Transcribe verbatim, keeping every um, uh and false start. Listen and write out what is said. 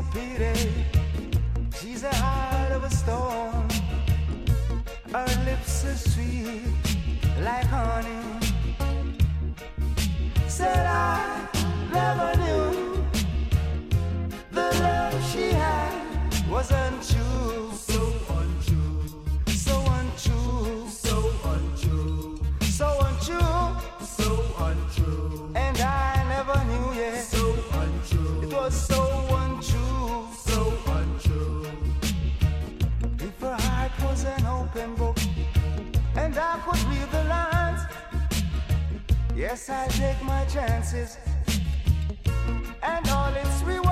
pretty. She's a heart of a stone. Her lips are sweet like honey. Said I never knew the love she had was untrue. So untrue, So untrue, so untrue, so untrue. so untrue, And I never knew, yeah, so untrue, it was so untrue. so untrue. If her heart was an open book and I could read the lines, yes, I'll take my chances and all its rewards.